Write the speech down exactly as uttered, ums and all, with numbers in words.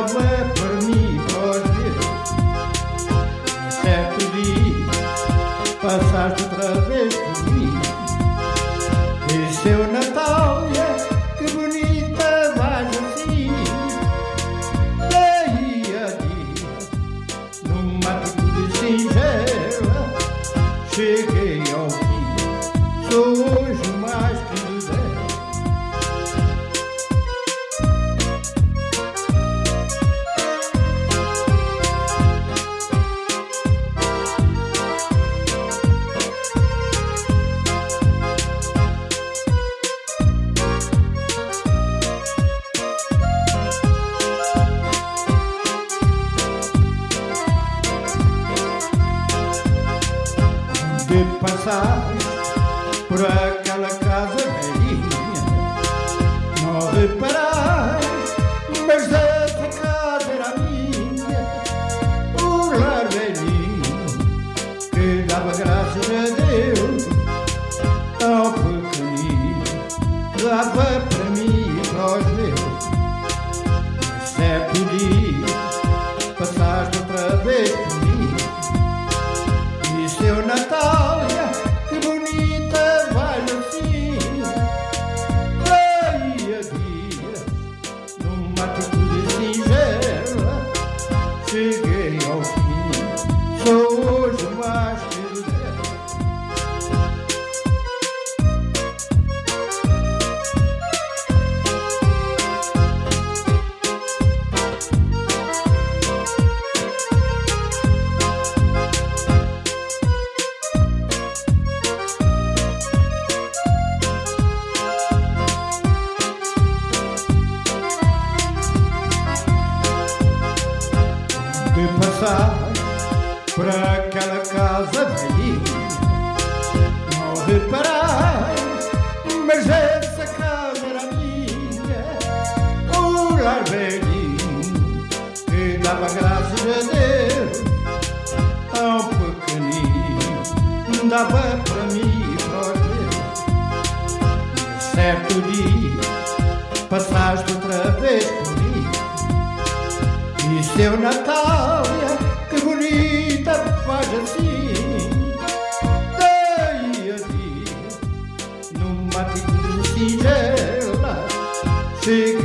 dava para mim para os dedos. Certo dia passaste outra vez por mim. E seu Natália, que bonita vais assim. Daí a dia, numa atitude singela, cheguei ao fim. Sou hoje o mais querido dela. De passar por aquela casa velhinha, não reparais, mas essa casa era minha. O lar velhinho que dava graças a Deus ao pequenino, dava para mim e para os meus. Mas certo dia passaste outra vez por mim. E seu Natália, que bonita vais assim. Daí a dia, numa atitude singela, cheguei ao fim. Sou hoje o mais querido dela. De passar por aquela casa velhinha, não reparais, mas essa casa era minha. O lar velhinho que dava graças a Deus ao pequenino, dava para mim e para os meus. Certo dia passaste outra vez por mim. E seu Natália, que bonita faz assim. Daí a dia, numa atitude singela, cheguei